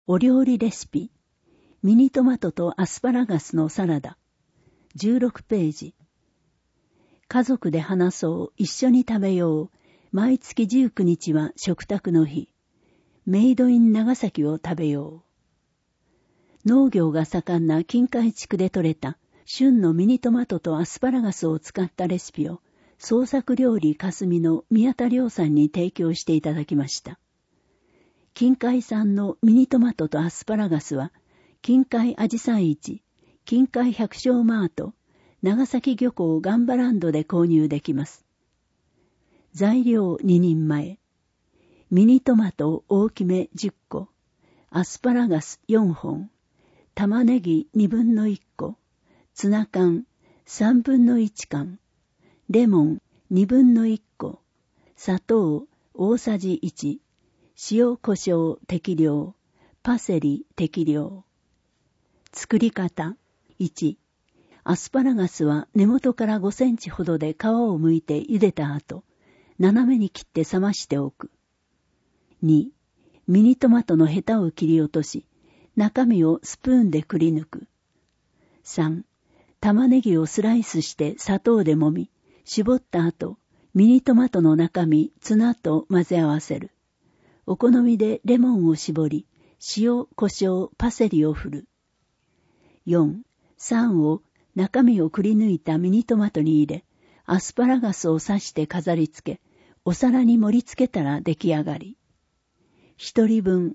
お料理レシピ。ミニトマトとアスパラガスのサラダ。16ページ。家族で話そう、一緒に食べよう。毎月19日は食卓の日。メイドイン長崎を食べよう。農業が盛んな近海地区で採れた旬のミニトマトとアスパラガスを使ったレシピを創作料理かすみの宮田亮さんに提供していただきました。近海産のミニトマトとアスパラガスは近海あじさい市、近海百姓マート、長崎漁港ガンバランドで購入できます。材料2人前。ミニトマト大きめ10個、アスパラガス4本、玉ねぎ2分の1個、ツナ缶3分の1缶、レモン2分の1個、砂糖大さじ1、塩胡椒適量、パセリ適量。作り方。1、アスパラガスは根元から5センチほどで皮を剥いて茹でた後、斜めに切って冷ましておく。2、ミニトマトのヘタを切り落とし、中身をスプーンでくり抜く。3、玉ねぎをスライスして砂糖で揉み、絞った後、ミニトマトの中身、ツナと混ぜ合わせる。お好みでレモンを絞り、塩、胡椒、パセリを振る。4、3を中身をくり抜いたミニトマトに入れ、アスパラガスを刺して飾り付け、お皿に盛り付けたら出来上がり。1人分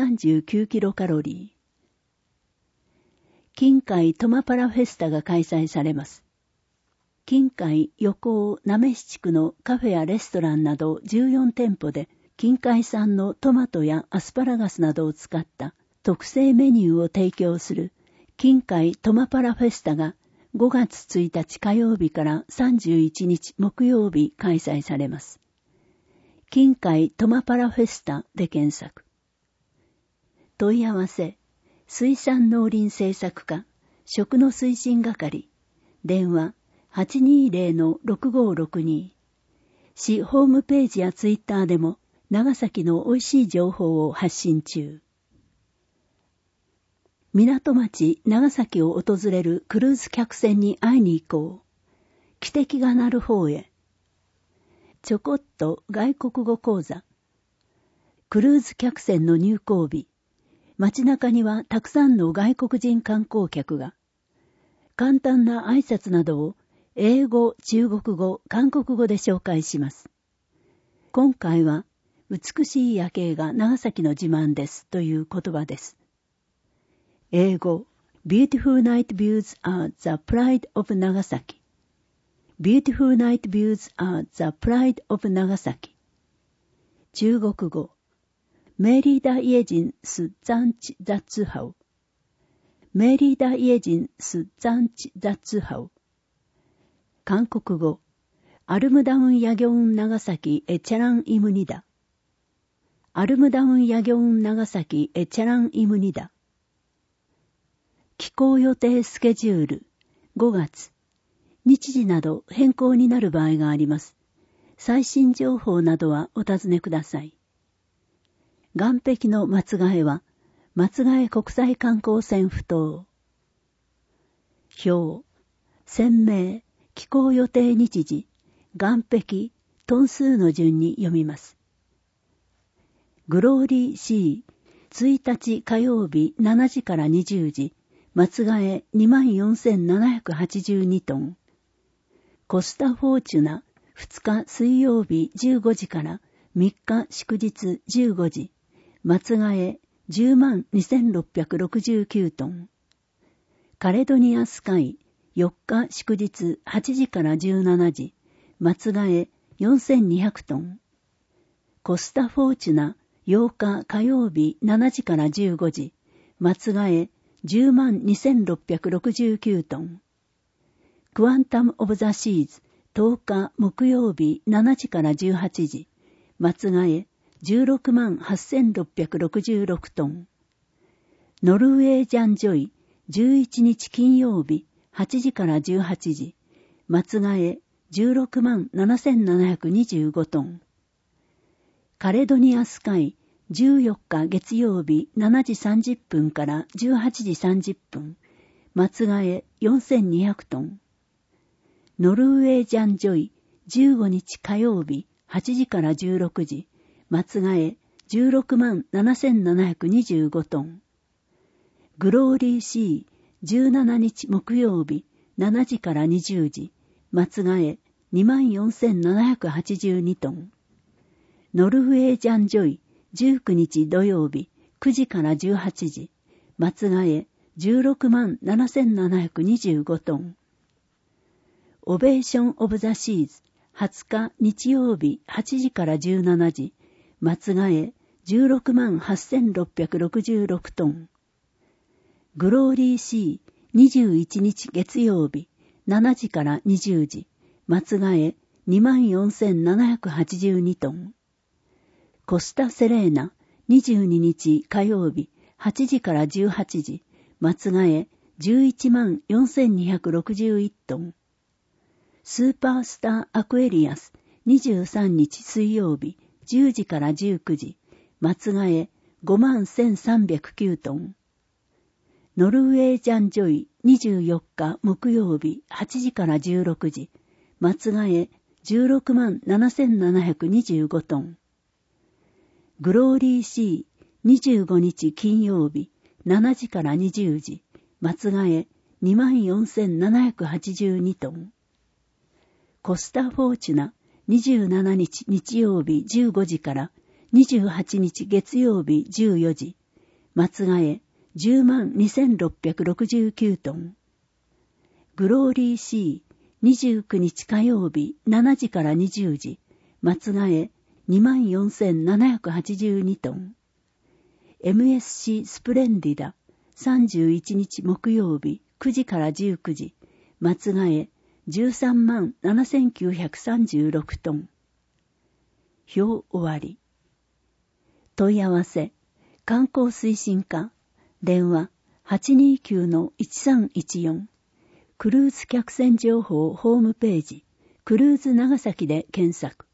139キロカロリー。近海トマパラフェスタが開催されます。近海横尾なめし地区のカフェやレストランなど14店舗で近海産のトマトやアスパラガスなどを使った特製メニューを提供する近海トマパラフェスタが5月1日火曜日から31日木曜日開催されます。近海トマパラフェスタで検索。問い合わせ、水産農林政策課、食の推進係、電話820-6562。市ホームページやツイッターでも長崎の美味しい情報を発信中。港町長崎を訪れるクルーズ客船に会いに行こう。汽笛が鳴る方へ。ちょこっと外国語講座。クルーズ客船の入港日。街中にはたくさんの外国人観光客が。簡単な挨拶などを英語、中国語、韓国語で紹介します。今回は、美しい夜景が長崎の自慢ですという言葉です。英語、Beautiful night views are the pride of Nagasaki。Beautiful night views are the pride of Nagasaki。中国語、メリーダイエジンスザンチザツハウ。メリーダイエジンスザンチザツハウ。韓国語、アルムダウンヤギョン長崎エチャランイムニダ。アルムダウンヤギョン長崎エチャランイムニダ。寄港予定スケジュール、5月。日時など変更になる場合があります。最新情報などはお尋ねください。岸壁の松ヶ江は、松ヶ江国際観光船埠頭。表、船名、寄港予定日時、岸壁、トン数の順に読みます。グローリーシー、1日火曜日7時から20時、松ヶ江 24,782 トン。コスタフォーチュナ、2日水曜日15時から3日祝日15時、松ヶ江 102,669 トン。カレドニアスカイ、4日祝日8時から17時、松ヶ江 4,200 トン。コスタフォーチュナ、8日火曜日7時から15時、松ヶ江 102,669 トン。クワンタム・オブ・ザ・シーズ、10日木曜日7時から18時、松ヶ江 168,666 トン。ノルウェージャン・ジョイ、11日金曜日8時から18時、松ヶ江 167,725 トン。カレドニアスカイ 14日月曜日7時30分から18時30分、松替え4200トン。ノルウェージャンジョイ15日火曜日8時から16時、松替え16万7725トン。グローリーシー17日木曜日7時から20時、松替え24,782トン。ノルウェージャンジョイ19日土曜日9時から18時、松替え16万7725トン。オベーション・オブ・ザ・シーズ20日日曜日8時から17時、松替え16万8666トン。グローリーシー21日月曜日7時から20時、松替え24,782トン。コスタ・セレーナ22日火曜日8時から18時、松替え11万4261トン。スーパースター・アクエリアス23日水曜日10時から19時、松替え5万1309トン。ノルウェージャンジョイ24日木曜日8時から16時、松替え16万7725トン。グローリーシー25日金曜日7時から20時、松替え24,782トン。コスタ・フォーチュナ27日日曜日15時から28日月曜日14時、松替え10万2669トン。グローリーシー29日火曜日7時から20時、松替え24,782トン。MSC スプレンディダ31日木曜日9時から19時、松替え13万7936トン。表終わり。問い合わせ、観光推進課、電話 829-1314、クルーズ客船情報ホームページ、クルーズ長崎で検索。